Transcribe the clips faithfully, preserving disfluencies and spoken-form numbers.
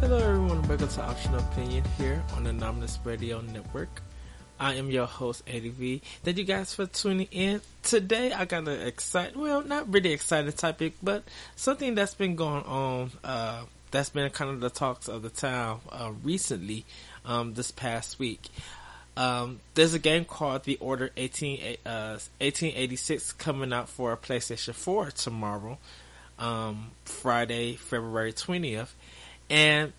Hello everyone, welcome to Optional Opinion here on the Anomalous Radio Network. I am your host, Eddie V. Thank you guys for tuning in. Today I got an exciting, well, not really exciting topic, but something that's been going on, uh, that's been kind of the talks of the town uh, recently, um, this past week. Um, there's a game called The Order eighteen, uh, eighteen eighty-six coming out for PlayStation four tomorrow, um, Friday, February twentieth. And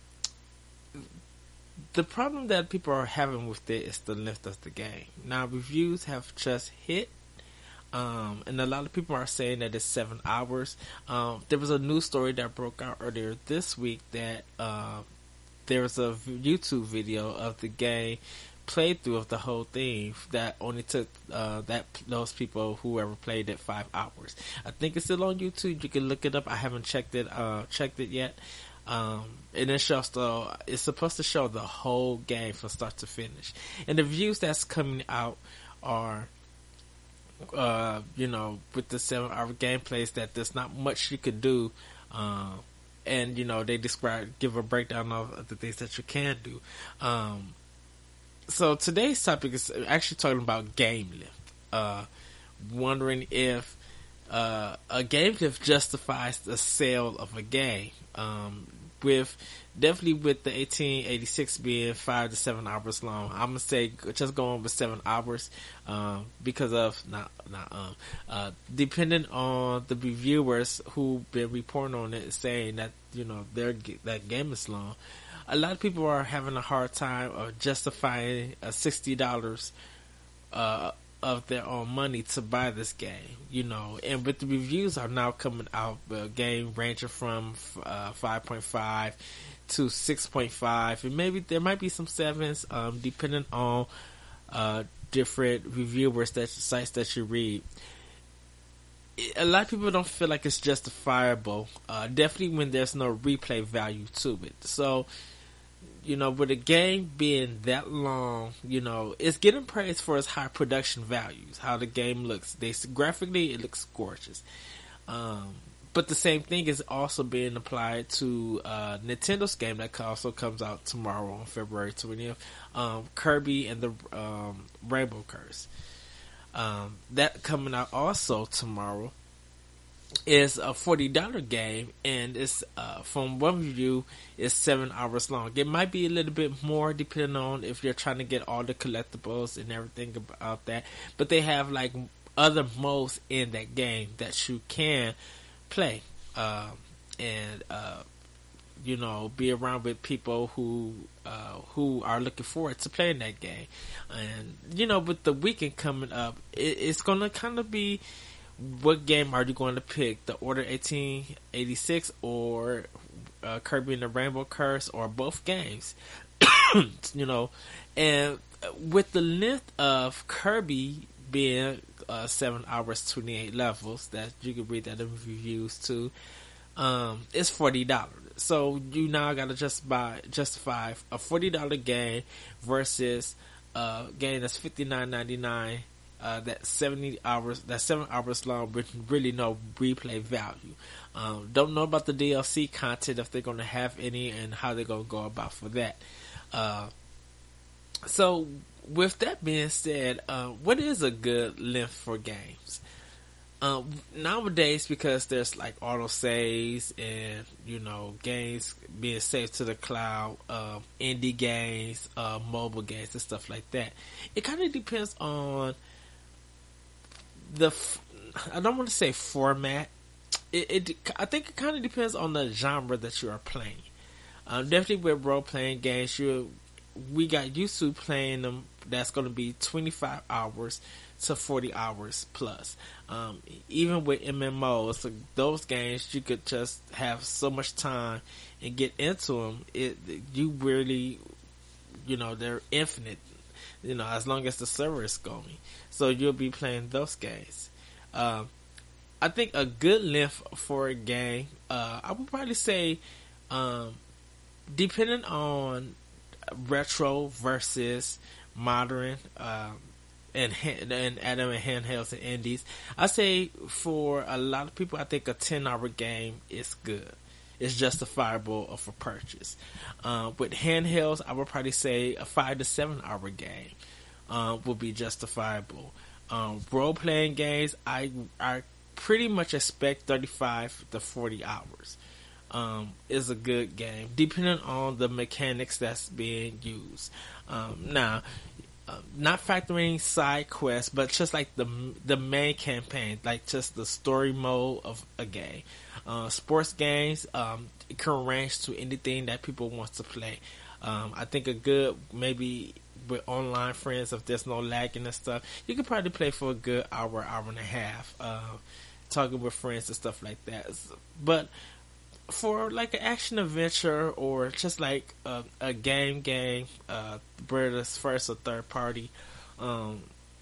the problem that people are having with it is the length of the game. Now, reviews have just hit, um, and a lot of people are saying that it's seven hours. Um, there was a news story that broke out earlier this week that uh, there was a YouTube video of the game playthrough of the whole thing that only took uh, that those people, whoever played it, five hours. I think it's still on YouTube. You can look it up. I haven't checked it uh, checked it yet. Um, and it shows the, it's supposed to show the whole game from start to finish. And the views that's coming out are, uh, you know, with the seven hour gameplays that there's not much you could do. Um, and, you know, they describe, give a breakdown of the things that you can do. Um, so today's topic is actually talking about game length. Uh, wondering if, uh, a game length justifies the sale of a game. Um, with definitely with the eighteen eighty-six being five to seven hours long, I'm gonna say just going with seven hours, um, because of not not um uh depending on the reviewers who've been reporting on it, saying that you know their that game is long. A lot of people are having a hard time of justifying a sixty dollars uh of their own money to buy this game, you know, and with the reviews are now coming out, the game ranging from uh, five point five to six point five, and maybe there might be some sevens, um, depending on uh, different reviewers that sites that you read. A lot of people don't feel like it's justifiable, uh, definitely when there's no replay value to it. So, you know, with a game being that long, you know, it's getting praised for its high production values, how the game looks. They graphically, it looks gorgeous. Um, but the same thing is also being applied to uh, Nintendo's game that also comes out tomorrow on February twentieth, um, Kirby and the um, Rainbow Curse. Um, that coming out also tomorrow. Is a forty dollar game, and it's uh, from one review, it's seven hours long. It might be a little bit more depending on if you're trying to get all the collectibles and everything about that. But they have like other modes in that game that you can play, uh, and uh, you know, be around with people who uh, who are looking forward to playing that game. And you know, with the weekend coming up, it, it's gonna kind of be. What game are you going to pick? The Order eighteen eighty-six or uh, Kirby and the Rainbow Curse, or both games? You know, and with the length of Kirby being uh, seven hours, twenty-eight levels, that you can read that in reviews too. Um, it's forty dollars. So you now got to just buy justify a forty dollar game versus a game that's fifty-nine ninety-nine. Uh, that seventy hours, that seven hours long, with really no replay value. Um, don't know about the D L C content, if they're going to have any, and how they're going to go about for that. Uh, so, with that being said, uh, what is a good length for games? Um, nowadays, because there's like auto saves and you know games being saved to the cloud, uh, indie games, uh, mobile games, and stuff like that, it kind of depends on the, I don't want to say format. It, it I think it kind of depends on the genre that you are playing. Um, definitely with role playing games, you we got used to playing them. That's going to be twenty-five hours to forty hours plus. Um, even with M M Os, so those games you could just have so much time and get into them. It you really, you know, they're infinite. You know, as long as the server is going. So you'll be playing those games. Um, I think a good length for a game, uh, I would probably say, um, depending on retro versus modern, um, and, and Adam and handhelds and indies, I say for a lot of people, I think a ten hour game is good. is justifiable for purchase. Uh, with handhelds, I would probably say a five to seven hour game uh, would be justifiable. Um, role playing games, I I pretty much expect thirty-five to forty hours. Um, is a good game, depending on the mechanics that's being used. Um, now, uh, not factoring side quests, but just like the the main campaign, like just the story mode of a game. Uh, sports games, um, it can range to anything that people want to play. Um, I think a good, maybe with online friends, if there's no lagging and stuff, you could probably play for a good hour, hour and a half, uh, talking with friends and stuff like that. But for like an action adventure or just like a, a game game, uh, whether it's first or third party, um,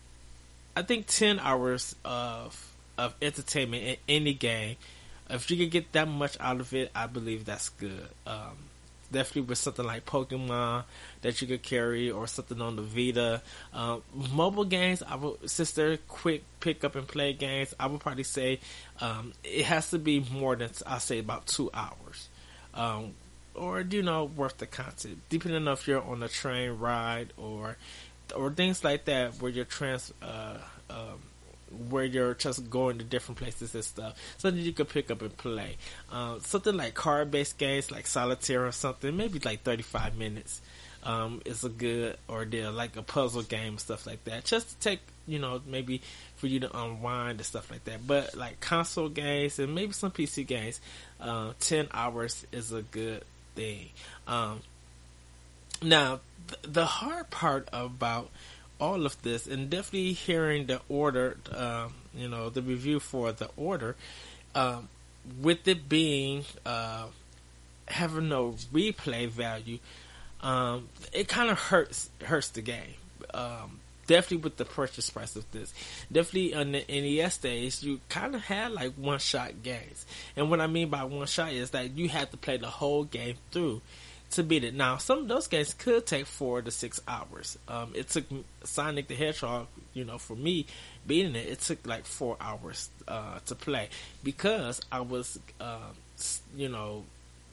I think ten hours of of entertainment in any game, if you can get that much out of it, I believe that's good. Um, definitely with something like Pokemon that you could carry, or something on the Vita. Um, mobile games, I would, since they're quick pick up and play games, I would probably say um, it has to be more than, I'll say, about two hours. Um, or, you know, worth the content. Depending on if you're on a train ride or or things like that where you're trans... Uh, um, where you're just going to different places and stuff, something you could pick up and play. Uh, something like card-based games like Solitaire or something, maybe like thirty-five minutes um, is a good ordeal, like a puzzle game, stuff like that. Just to take, you know, maybe for you to unwind and stuff like that. But like console games and maybe some P C games, uh, ten hours is a good thing. Um, now, th- the hard part about all of this, and definitely hearing the order, uh, you know, the review for the order, um, with it being uh, having no replay value, um, it kind of hurts hurts the game. Um, definitely with the purchase price of this, definitely on the N E S days, you kind of had like one shot games, and what I mean by one shot is that you had to play the whole game through to beat it. Now, some of those games could take four to six hours. Um, it took Sonic the Hedgehog, you know, for me beating it, it took like four hours uh, to play because I was, uh, you know,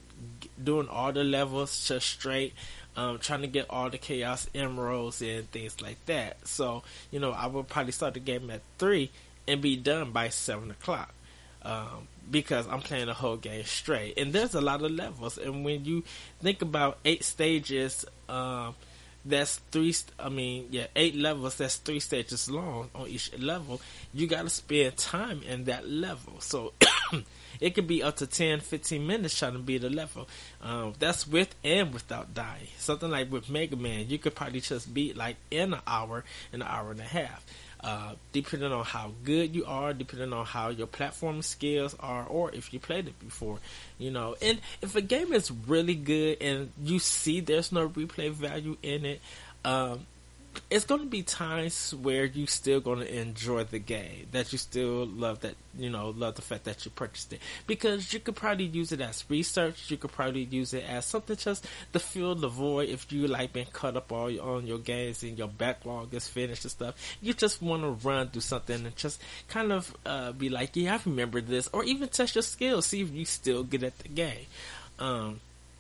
doing all the levels just straight, um, trying to get all the Chaos Emeralds and things like that. So, you know, I would probably start the game at three and be done by seven o'clock. Um, because I'm playing the whole game straight, and there's a lot of levels. And when you think about eight stages, um, that's three. I mean, yeah, eight levels. That's three stages long on each level. You got to spend time in that level, so it could be up to ten, fifteen minutes trying to beat a level. Um, that's with and without dying. Something like with Mega Man, you could probably just beat like in an hour, an hour and a half. Uh, depending on how good you are, depending on how your platform skills are, or if you played it before, you know. And if a game is really good and you see there's no replay value in it, um, it's going to be times where you still going to enjoy the game, that you still love that, you know, love the fact that you purchased it, because you could probably use it as research. You could probably use it as something just to fill the void if you like been cut up all on your games and your backlog is finished and stuff. You just want to run through something and just kind of uh, be like, yeah, I remember this, or even test your skills, see if you still good at the game. Um,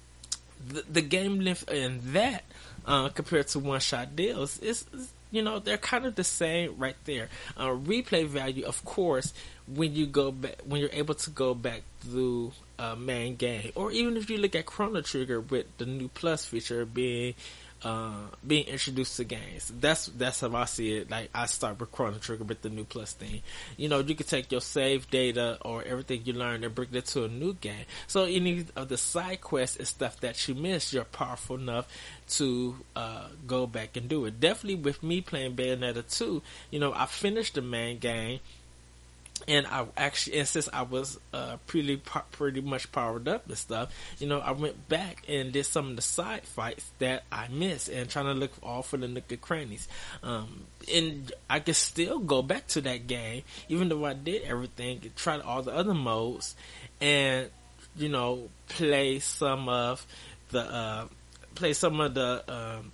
the, the game length and that Uh, compared to one-shot deals, is, you know, they're kind of the same right there. Uh, replay value, of course, when you go back, when you're able to go back through a uh, main game, or even if you look at Chrono Trigger with the new Plus feature being uh, being introduced to games. That's that's how I see it. Like, I start with Chrono Trigger with the new Plus thing. You know, you can take your save data or everything you learned and bring it to a new game. So any of the side quests and stuff that you missed, you're powerful enough to uh, go back and do it. Definitely with me playing Bayonetta two, you know, I finished the main game. And I actually, and since I was uh, pretty pretty much powered up and stuff, you know, I went back and did some of the side fights that I missed, and trying to look all for the nook and crannies. Um, and I could still go back to that game, even though I did everything, tried all the other modes, and you know, play some of the uh, play some of the. Um,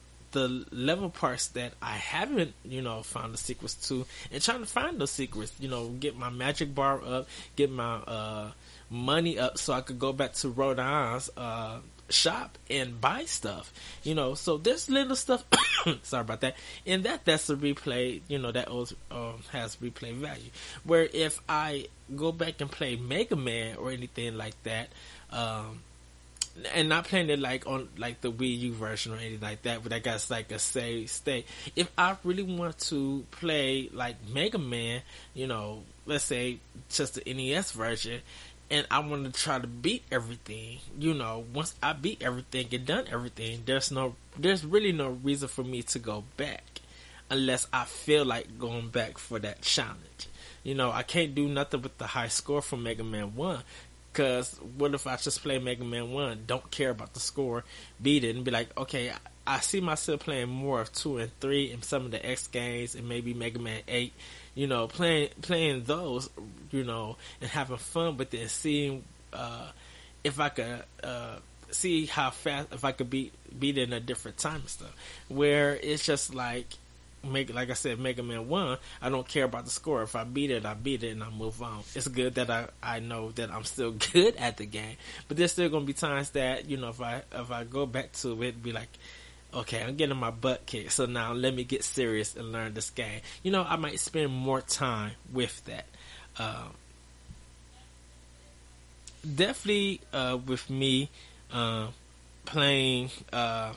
the level parts that I haven't, you know, found the secrets to, and trying to find those secrets, you know, get my magic bar up, get my, uh, money up so I could go back to Rhode Island's uh, shop and buy stuff. You know, so there's little stuff. Sorry about that. And that that's a replay. You know, that always, uh, has replay value. Where if I go back and play Mega Man or anything like that, um, and not playing it like on like the Wii U version or anything like that, but I got like a save state. If I really want to play like Mega Man, you know, let's say just the N E S version, and I want to try to beat everything, you know, once I beat everything and done everything, there's no, there's really no reason for me to go back unless I feel like going back for that challenge. You know, I can't do nothing with the high score from Mega Man one. Because what if I just play Mega Man one, don't care about the score, beat it, and be like, okay, I, I see myself playing more of two and three and some of the X games and maybe Mega Man eight, you know, playing playing those, you know, and having fun with it and seeing uh, if I could uh, see how fast, if I could beat, beat it in a different time and stuff. Where it's just like, Make, like I said, Mega Man one, I don't care about the score. If I beat it, I beat it and I move on. It's good that I, I know that I'm still good at the game, but there's still going to be times that, you know, if I if I go back to it, be like, okay, I'm getting my butt kicked, so now let me get serious and learn this game. You know, I might spend more time with that. Um, definitely uh, with me uh, playing... Uh,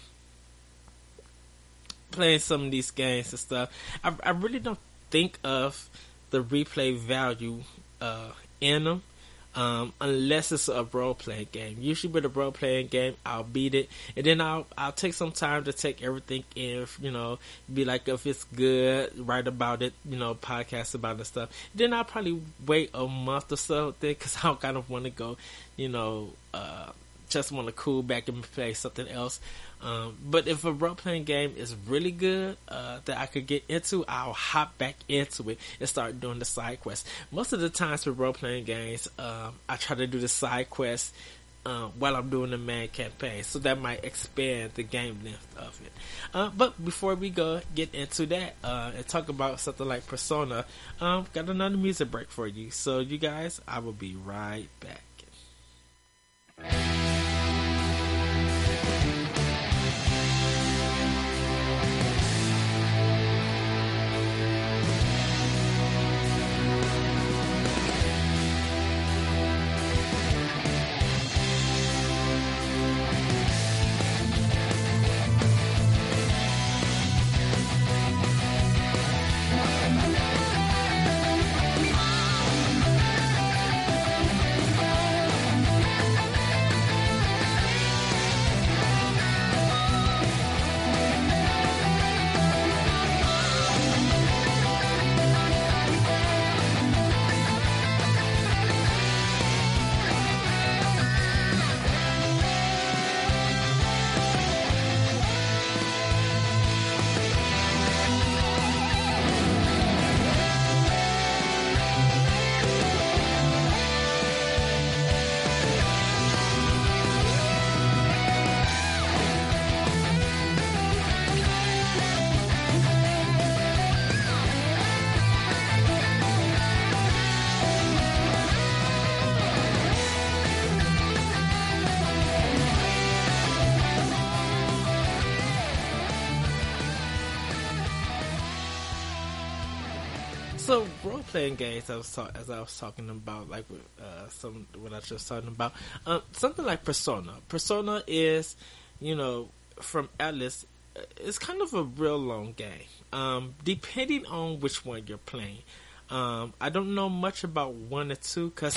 playing some of these games and stuff, I, I really don't think of the replay value uh, in them um, unless it's a role playing game. Usually with a role playing game, I'll beat it and then I'll I'll take some time to take everything in. You know, be like if it's good, write about it. You know, podcast about it and stuff. Then I'll probably wait a month or so because I kind of want to go. You know, uh, just want to cool back and play something else. Um, but if a role-playing game is really good uh, that I could get into, I'll hop back into it and start doing the side quests. Most of the times with role-playing games, um, I try to do the side quests uh, while I'm doing the main campaign, so that might expand the game length of it. Uh, but before we go get into that uh, and talk about something like Persona, um, got another music break for you. So you guys, I will be right back. So role playing games, I was talk, as I was talking about, like with uh, some what I was just talking about, um, something like Persona. Persona is, you know, from Atlus, it's kind of a real long game, um, depending on which one you're playing. Um, I don't know much about one or two because,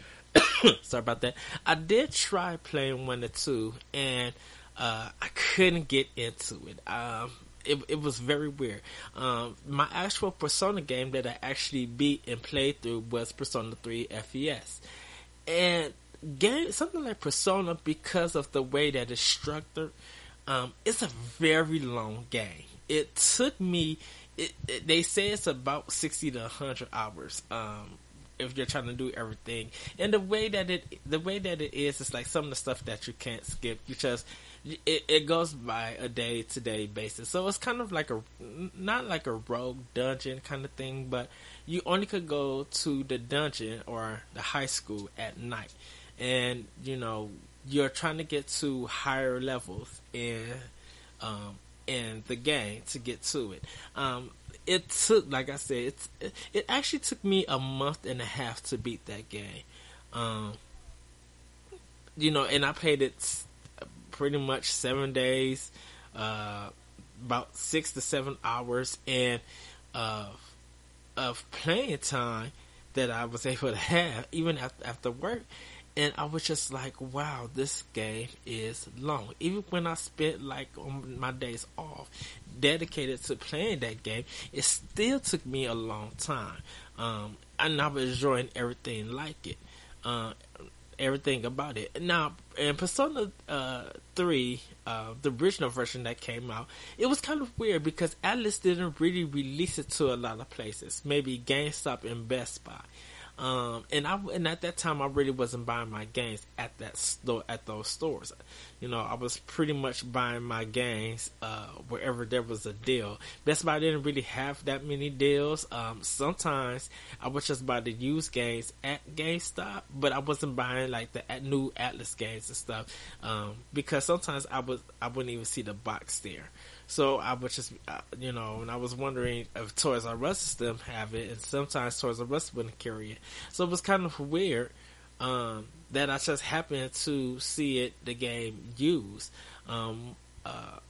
sorry about that. I did try playing one or two, and uh, I couldn't get into it. Um, It, it was very weird. Um, my actual Persona game that I actually beat and played through was Persona three F E S. And game something like Persona, because of the way that it's structured, um, it's a very long game. It took me, it, it, they say it's about sixty to one hundred hours. Um, if you're trying to do everything. And the way that it the way that it is, it's like some of the stuff that you can't skip because it, it goes by a day to day basis. So it's kind of like a not like a rogue dungeon kind of thing, but you only could go to the dungeon or the high school at night, and you know you're trying to get to higher levels in um, in the game to get to it. Um, it took, like I said, it's, it, it actually took me a month and a half to beat that game. Um, you know, and I played it pretty much seven days, uh, about six to seven hours, and uh, of playing time that I was able to have even after, after work. And I was just like, wow, this game is long. Even when I spent like on my days off dedicated to playing that game, it still took me a long time. Um, and I was enjoying everything like it. Uh, everything about it. Now, in Persona uh, three, uh, the original version that came out, it was kind of weird because Atlus didn't really release it to a lot of places. Maybe GameStop and Best Buy. Um, and I and at that time I really wasn't buying my games at that store at those stores. You know, I was pretty much buying my games uh, wherever there was a deal. Best Buy didn't really have that many deals. Um, sometimes I would just buy the used games at GameStop, but I wasn't buying like the new Atlus games and stuff um, because sometimes I was I wouldn't even see the box there. So I would just, uh, you know, and I was wondering if Toys R Us still have it, and sometimes Toys R Us wouldn't carry it. So it was kind of weird um, that I just happened to see it, the game used. Um, uh,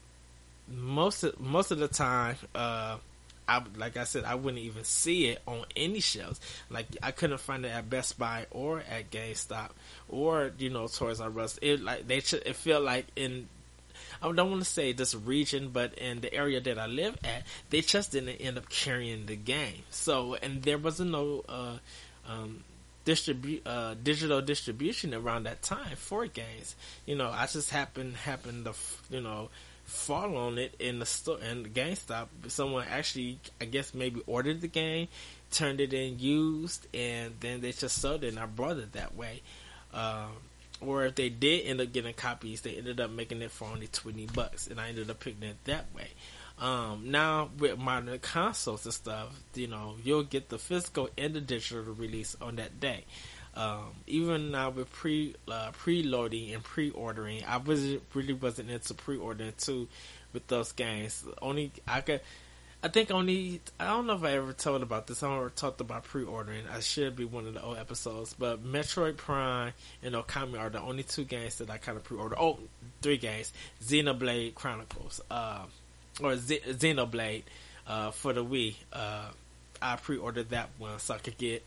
most of, most of the time, uh, I like I said, I wouldn't even see it on any shelves. Like I couldn't find it at Best Buy or at GameStop or you know Toys R Us. It like they it felt like in I don't want to say this region, but in the area that I live at, they just didn't end up carrying the game. So, and there wasn't no uh, um, distribu- uh, digital distribution around that time for games. You know, I just happened happened to, you know, fall on it in the store in the GameStop. Someone actually, I guess, maybe ordered the game, turned it in used, and then they just sold it, and I brought it that way. Um, Or if they did end up getting copies, they ended up making it for only twenty bucks, and I ended up picking it that way. Um, now with modern consoles and stuff, you know, you'll get the physical and the digital release on that day. Um, even now with pre uh, preloading and pre-ordering, I was really wasn't into pre-ordering too with those games. Only I could. I think only, I don't know if I ever told about this. I never talked about pre-ordering. I should be one of the old episodes. But Metroid Prime and Okami are the only two games that I kind of pre-ordered. Oh, three games. Xenoblade Chronicles. Uh, or Z- Xenoblade uh, for the Wii. Uh, I pre-ordered that one so I could get,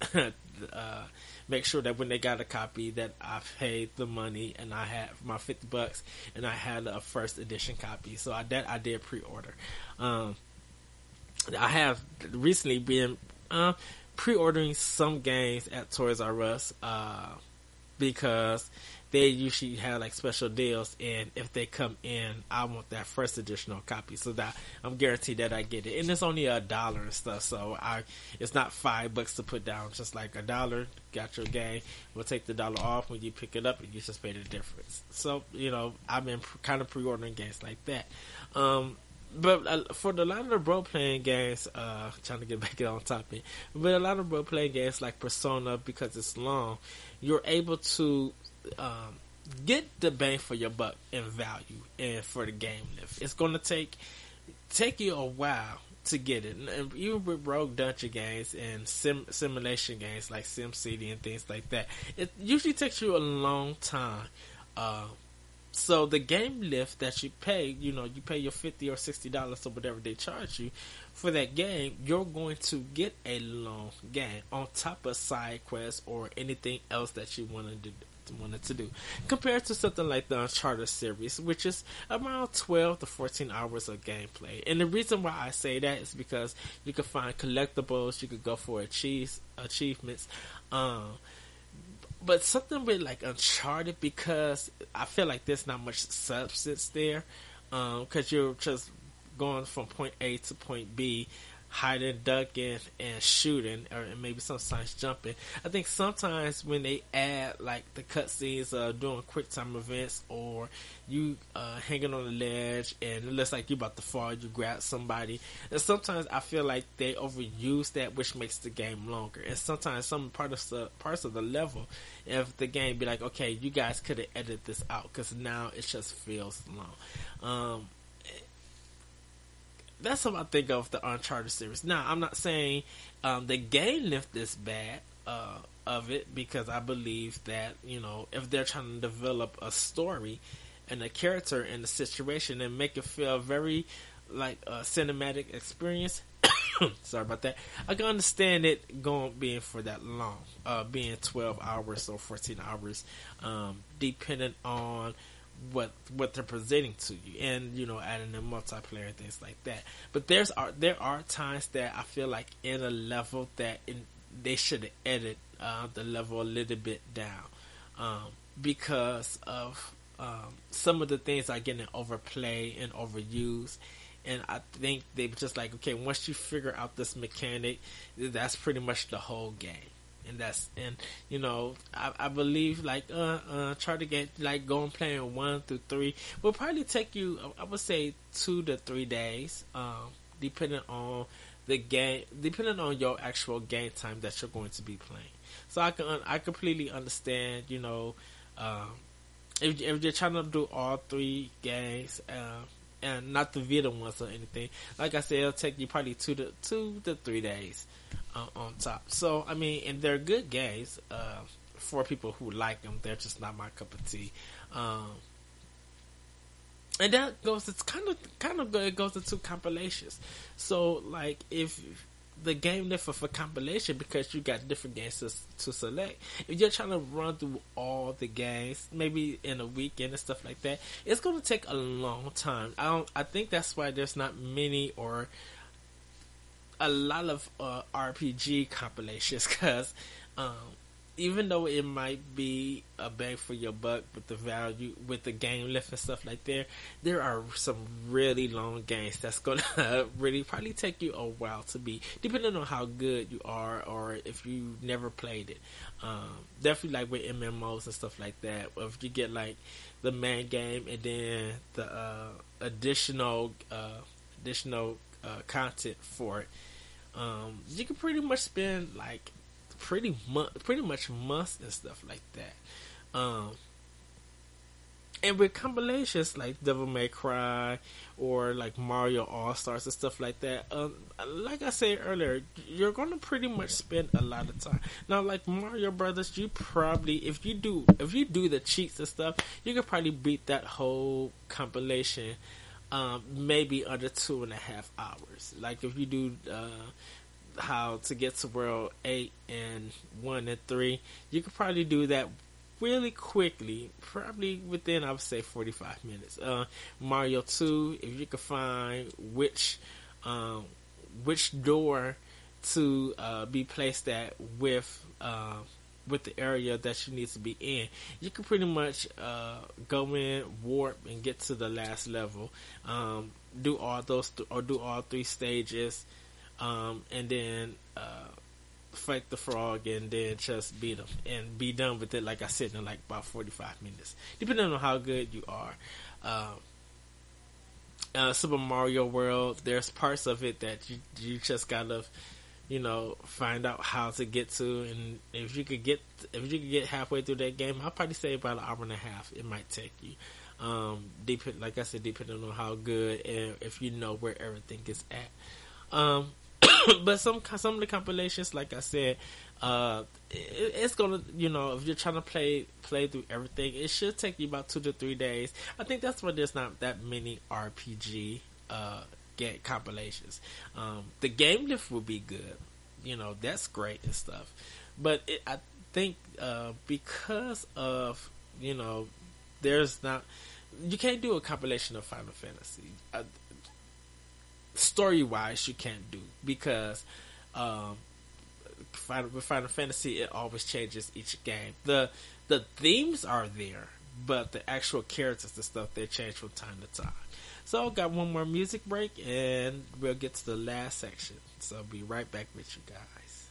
uh, make sure that when they got a copy that I paid the money and I had my fifty bucks and I had a first edition copy. So I, that I did pre-order. Um, I have recently been uh, pre-ordering some games at Toys R Us uh, because they usually have like special deals, and if they come in, I want that first additional copy so that I'm guaranteed that I get it. And it's only a dollar and stuff, so I it's not five bucks to put down. It's just like a dollar, got your game. We'll take the dollar off when you pick it up, and you just pay the difference. So you know, I've been kind of pre-ordering games like that. Um, But uh, for the, a lot of the role-playing games, uh, trying to get back on topic, but a lot of role-playing games like Persona, because it's long, you're able to um, get the bang for your buck in value and for the game lift. It's going to take take you a while to get it. And even with rogue dungeon games and sim, simulation games like SimCity and things like that, it usually takes you a long time. Uh, So the game lift that you pay, you know, you pay your fifty or sixty dollars or whatever they charge you for that game, you're going to get a long game on top of side quests or anything else that you wanted to wanted to do. Compared to something like the Uncharted series, which is around twelve to fourteen hours of gameplay. And the reason why I say that is because you can find collectibles, you could go for achieve, achievements, um, but something with like Uncharted, because I feel like there's not much substance there, because um, you're just going from point A to point B. hiding, ducking, and shooting, or maybe sometimes jumping. I think sometimes when they add like the cutscenes of doing quick time events, or you uh, hanging on the ledge and it looks like you about to fall, you grab somebody, and sometimes I feel like they overuse that, which makes the game longer. And sometimes some part of the parts of the level, if the game be like, okay, you guys could have edited this out because now it just feels long. Um, That's what I think of the Uncharted series. Now, I'm not saying um, the game lift is bad uh, of it, because I believe that, you know, if they're trying to develop a story and a character and a situation and make it feel very like a cinematic experience, sorry about that, I can understand it going being for that long, uh, being twelve hours or fourteen hours, um, depending on what what they're presenting to you, and you know, adding in multiplayer and things like that. But there's are there are times that I feel like in a level that in, they should have edited uh, the level a little bit down, um, because of um, some of the things are getting overplayed and overused. And I think they were just like, okay, once you figure out this mechanic, that's pretty much the whole game. And that's, and you know, I, I believe like uh uh try to get like going playing one through three will probably take you, I would say, two to three days, um, depending on the game, depending on your actual game time that you're going to be playing. So I can I completely understand, you know, um, if if you're trying to do all three games, uh, and not the Vita ones or anything. Like I said, it'll take you probably two to two to three days uh, on top. So I mean, and they're good games uh, for people who like them. They're just not my cup of tea. Um, and that goes. It's kind of kind of good. It goes into compilations. So like if the game differ for compilation, because you got different games to, to select. If you're trying to run through all the games, maybe in a weekend and stuff like that, it's going to take a long time. I don't. I think that's why there's not many or a lot of uh, R P G compilations, because um, even though it might be a bang for your buck with the value, with the game lift and stuff like that, there are some really long games that's gonna really probably take you a while to beat, depending on how good you are or if you never played it. Um, definitely like with M M Os and stuff like that. Or if you get like the main game and then the uh, additional uh, additional uh, content for it, um, you can pretty much spend like pretty much pretty much months and stuff like that. Um, and with compilations like Devil May Cry or like Mario All Stars and stuff like that, um, like I said earlier, you're gonna pretty much spend a lot of time. Now, like Mario Brothers, you probably, if you do if you do the cheats and stuff, you could probably beat that whole compilation, um, maybe under two and a half hours. Like if you do uh, how to get to World eight and one and three, you could probably do that really quickly, probably within, I would say, forty-five minutes. Uh, Mario two, if you could find which um, which door to uh, be placed at with uh, with the area that you need to be in, you can pretty much uh, go in, warp, and get to the last level. Um, do all those th- or do all three stages. Um, and then uh, fight the frog and then just beat him and be done with it, like I said, in like about forty-five minutes, depending on how good you are. Um, uh, Super Mario World, there's parts of it that you you just gotta, you know, find out how to get to, and if you could get if you could get halfway through that game, I'll probably say about an hour and a half it might take you. Um, dep- like I said, depending on how good and if you know where everything is at. Um, but some some of the compilations, like I said, uh, it, it's gonna, you know, if you're trying to play play through everything, it should take you about two to three days. I think that's why there's not that many R P G uh, get compilations. Um, the game lift will be good, you know, that's great and stuff. But it, I think uh, because of, you know, there's not, you can't do a compilation of Final Fantasy. Uh, story wise you can't do, because um, Final, with Final Fantasy it always changes each game. The the themes are there, but the actual characters and stuff, they change from time to time. So got one more music break and we'll get to the last section. So I'll be right back with you guys.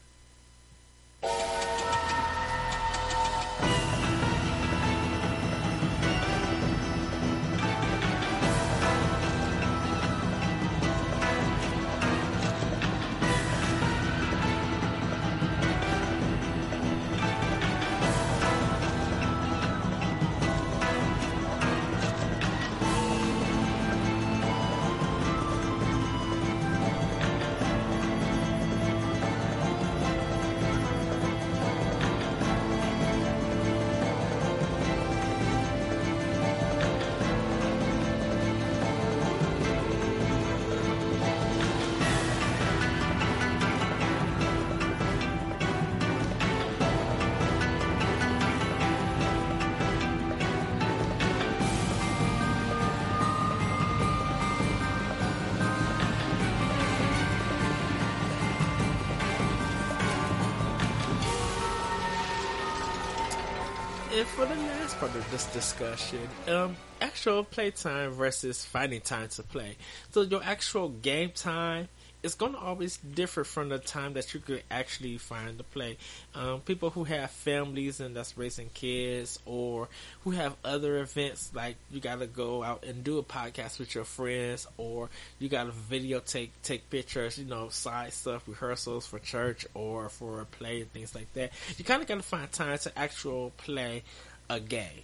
And for the last part of this discussion, um, actual playtime versus finding time to play. So your actual game time is going to always differ from the time that you could actually find to play. Um, people who have families and that's raising kids, or who have other events like you got to go out and do a podcast with your friends, or you got to videotape, take pictures, you know, side stuff, rehearsals for church or for a play and things like that. You kind of got to find time to actual play a game.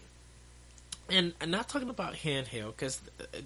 And I'm not talking about handheld, cause,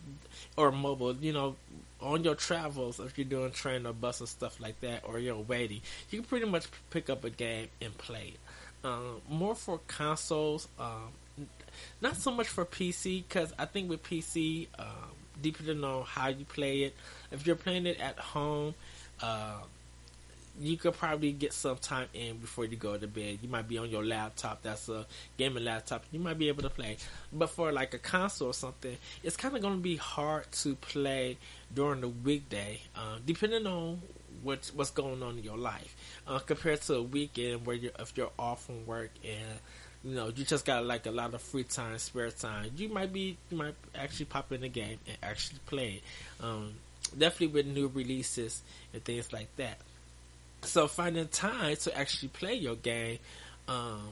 or mobile, you know, on your travels, if you're doing train or bus and stuff like that, or you're waiting, you can pretty much pick up a game and play it. Um, more for consoles, um, not so much for P C, because I think with P C, um, depending on how you play it, if you're playing it at home, uh, you could probably get some time in before you go to bed. You might be on your laptop, that's a gaming laptop, you might be able to play. But for like a console or something, it's kind of going to be hard to play during the weekday, uh, depending on what, what's going on in your life, uh, compared to a weekend where you're, if you're off from work and you know you just got like a lot of free time, spare time, you might be you might actually pop in the game and actually play it. Um, definitely with new releases and things like that. So finding time to actually play your game, um,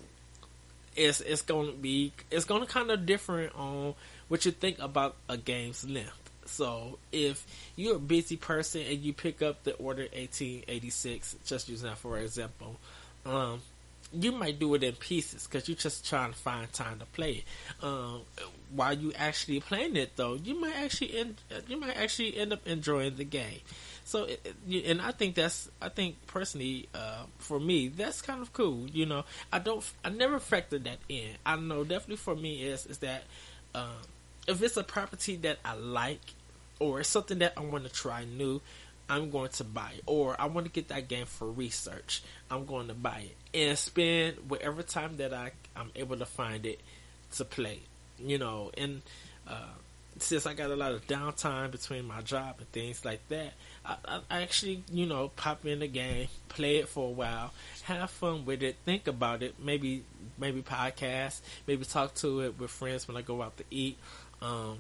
it's it's going to be it's going to kind of different on what you think about a game's length. So if you're a busy person and you pick up the Order eighteen eighty-six, just using that for example, um, you might do it in pieces because you're just trying to find time to play it. Um, while you actually playing it, though, you might actually end, you might actually end up enjoying the game. So, and I think that's, I think personally, uh, for me, that's kind of cool. You know, I don't, I never factor that in. I know definitely for me is, is that, um, if it's a property that I like, or it's something that I want to try new, I'm going to buy it. Or I want to get that game for research, I'm going to buy it and spend whatever time that I, I'm able to find it to play. You know, and, uh, since I got a lot of downtime between my job and things like that, I, I, I actually, you know, pop in the game, play it for a while, have fun with it, think about it, maybe maybe podcast, maybe talk to it with friends when I go out to eat, um,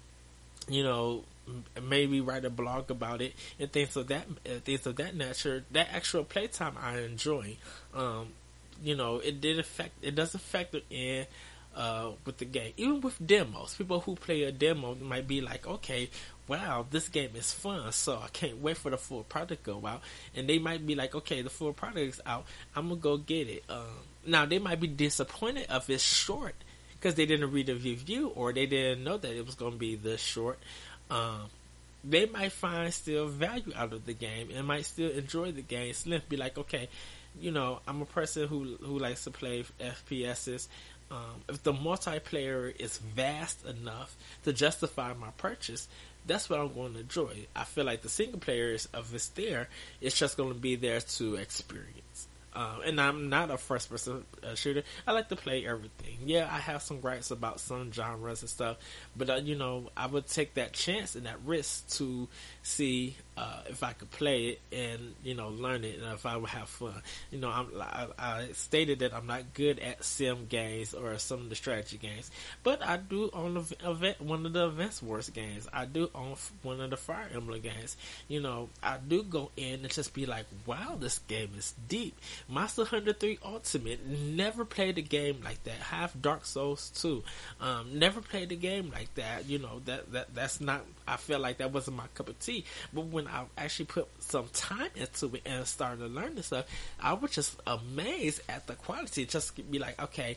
you know, maybe write a blog about it and things of that things of that nature. That actual playtime I enjoy. Um, you know, it did affect. It doesn't factor in. Uh, with the game, even with demos, people who play a demo might be like, okay, wow, this game is fun, so I can't wait for the full product to go out. And they might be like, okay, the full product is out, I'm gonna go get it. Um, now they might be disappointed if it's short because they didn't read the review or they didn't know that it was gonna be this short. Um, they might find still value out of the game and might still enjoy the game. Slim be like, okay, you know, I'm a person who who likes to play F P S's. Um, if the multiplayer is vast enough to justify my purchase, that's what I'm going to enjoy. I feel like the single player is, if it's there, it's just going to be there to experience. Uh, and I'm not a first person uh, shooter. I like to play everything. Yeah, I have some gripes about some genres and stuff, but uh, you know, I would take that chance and that risk to see uh, if I could play it and, you know, learn it, and if I would have fun. You know, I'm, I, I stated that I'm not good at sim games or some of the strategy games, but I do own a, event, one of the Advance Wars games. I do own one of the Fire Emblem games. You know, I do go in and just be like, wow, this game is deep. Monster Hunter three Ultimate, never played a game like that. Half Dark Souls two, um, never played a game like that. You know, that, that that's not, I felt like that wasn't my cup of tea. But when I actually put some time into it and started to learn this stuff, I was just amazed at the quality. Just be like, okay,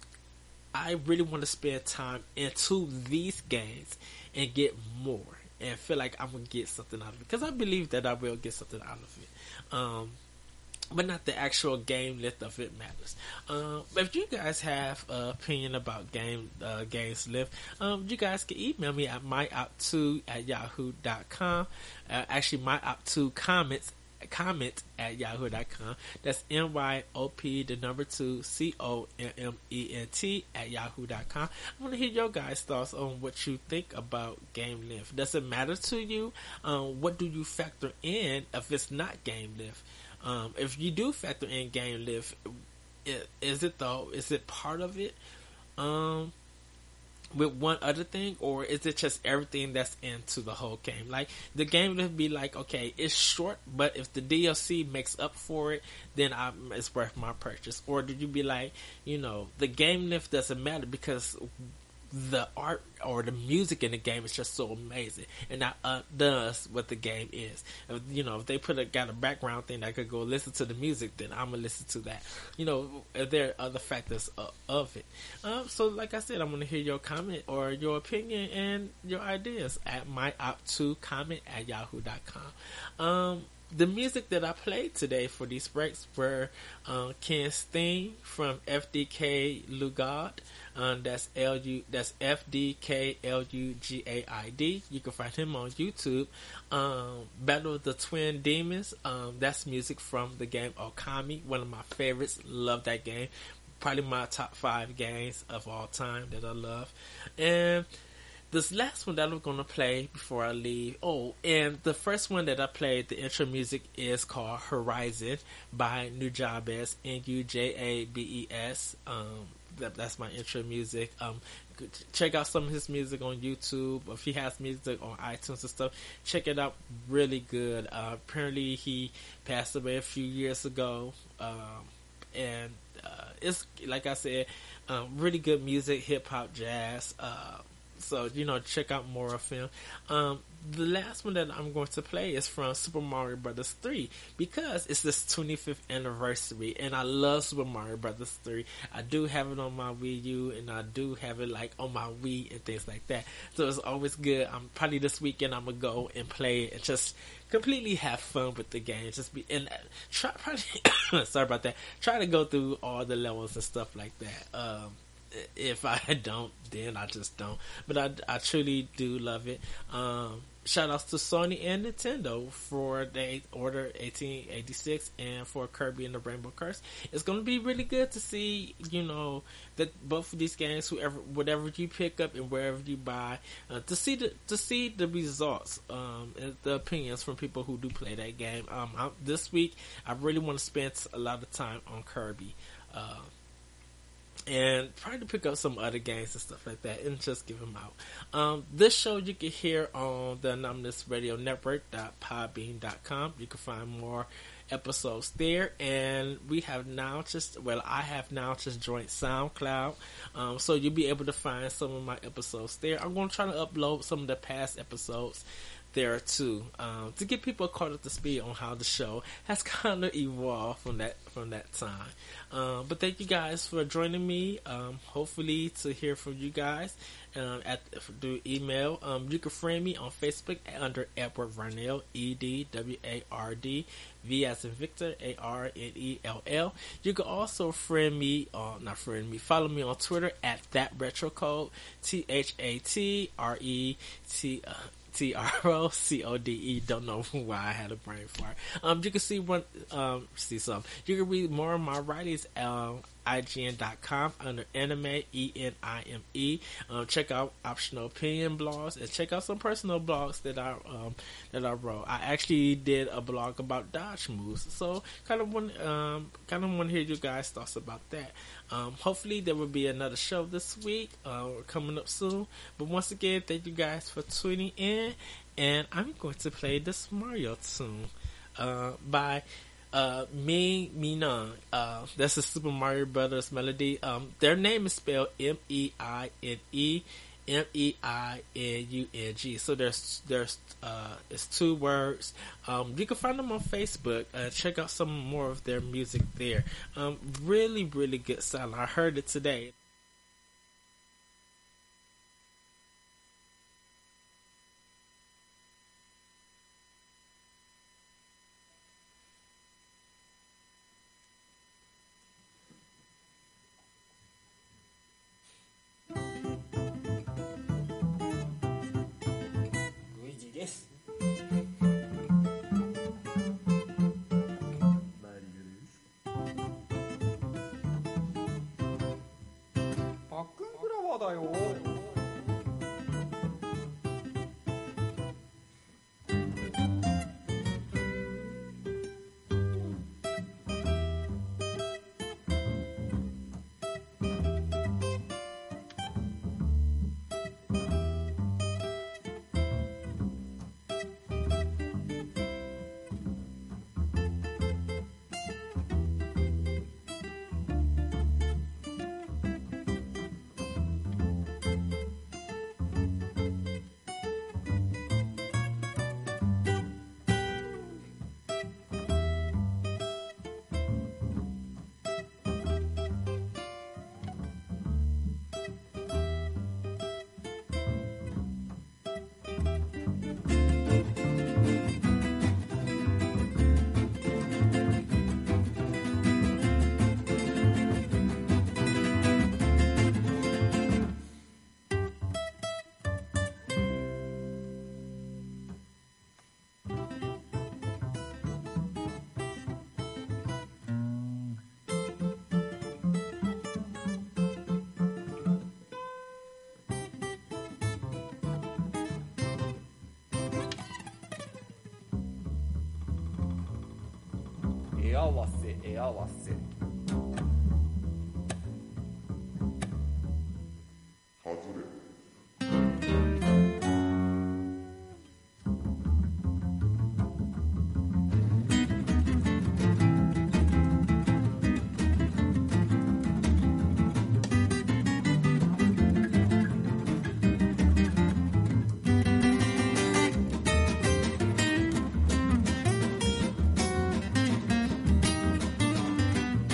I really want to spend time into these games and get more, and feel like I'm gonna get something out of it, because I believe that I will get something out of it. Um, but not the actual game length of it matters. Um, if you guys have an opinion about game uh, games length, um, you guys can email me at my op two at yahoo dot com. Uh, actually, my op two comments comment at yahoo dot com. That's M Y O P, the number two, C O M M E N T at yahoo dot com. I want to hear your guys' thoughts on what you think about game length. Does it matter to you? Um, what do you factor in if it's not game length? Um, if you do factor in game length, is it though? Is it part of it? Um, with one other thing, or is it just everything that's into the whole game? Like, the game would be like, okay, it's short, but if the D L C makes up for it, then I, it's worth my purchase. Or did you be like, you know, the game length doesn't matter because the art or the music in the game is just so amazing, and that uh, does what the game is. If, you know, if they put a got a background thing that I could go listen to the music, then I'm gonna listen to that. You know, if there are other factors of, of it. Um, so, like I said, I'm gonna hear your comment or your opinion and your ideas at my op two comment at yahoo dot com. Um, the music that I played today for these breaks were uh, Ken's theme from F D K Lugard. Um, that's L U. That's F D K L U G A I D. You can find him on YouTube. Um, Battle of the Twin Demons. Um, that's music from the game Okami. One of my favorites. Love that game. Probably my top five games of all time that I love. And this last one that I'm going to play before I leave. Oh, and the first one that I played, the intro music, is called Horizon by Nujabes, N U J A B E S. Um, that, that's my intro music. Um, check out some of his music on YouTube. If he has music on iTunes and stuff, check it out. Really good. Uh, apparently, he passed away a few years ago. Um, and uh, it's, like I said, um, really good music, hip-hop, jazz. Uh, So, you know, check out more of him. Um, the last one that I'm going to play is from Super Mario Brothers three, because it's this twenty-fifth anniversary, and I love Super Mario Brothers three. I do have it on my Wii U, and I do have it, like, on my Wii and things like that. So it's always good. I'm probably this weekend I'm going to go and play it and just completely have fun with the game. Just be, and try, probably, sorry about that. Try to go through all the levels and stuff like that. Um, If I don't, then I just don't. But I, I truly do love it. Um, shout outs to Sony and Nintendo for the Order eighteen eighty-six and for Kirby and the Rainbow Curse. It's going to be really good to see, you know, that both of these games, whoever, whatever you pick up and wherever you buy, uh, to see the to see the results, um, and the opinions from people who do play that game. Um, I, this week, I really want to spend a lot of time on Kirby. Uh, And trying to pick up some other games and stuff like that and just give them out. Um, this show you can hear on the Anonymous Radio Network dot podbean dot com. You can find more episodes there. And we have now just, well, I have now just joined SoundCloud. Um, so you'll be able to find some of my episodes there. I'm going to try to upload some of the past episodes there too, um, to get people caught up to speed on how the show has kind of evolved from that from that time. Um, but thank you guys for joining me. Um, hopefully to hear from you guys um, at through email. Um, you can friend me on Facebook under Edward Varnell, E D W A R D, V as in Victor, A R N E L L. You can also friend me, uh, not friend me, follow me on Twitter at That Retro Code, T H A T R E T. Uh, T R O C O D E. Don't know why I had a brain fart. Um, you can see one, um, see some. You can read more of my writings. Um, I G N dot com under anime, E N I M E. Um, check out Optional Opinion blogs and check out some personal blogs that I um, that I wrote. I actually did a blog about dodge moves, so kind of want um, kind of want to hear you guys' thoughts about that. Um, hopefully there will be another show this week uh, coming up soon. But once again, thank you guys for tuning in, and I'm going to play this Mario tune uh, by uh, Ming Minung. Uh, that's a Super Mario Brothers melody. Um, their name is spelled M E I N E M E I N U N G. So there's there's uh, it's two words. Um, you can find them on Facebook. Uh, check out some more of their music there. Um, really, really good sound. I heard it today. Luigi です。 パックンフラワーだよ。絵合わせ絵合わせ外れ 「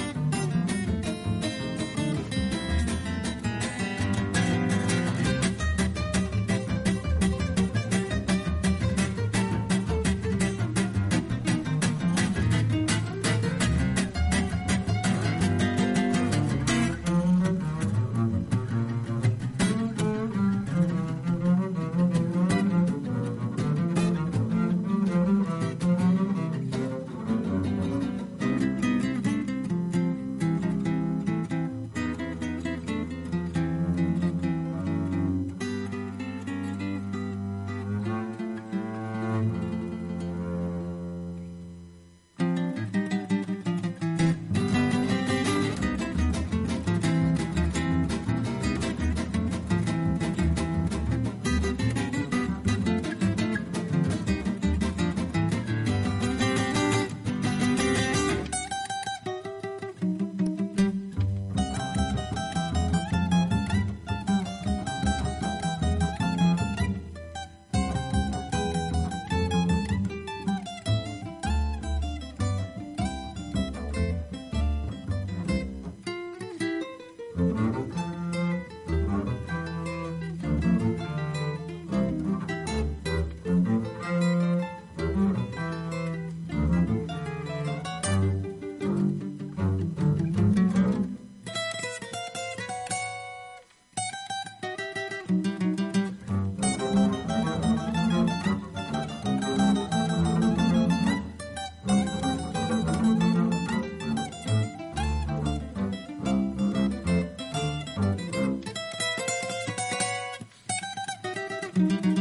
Bye.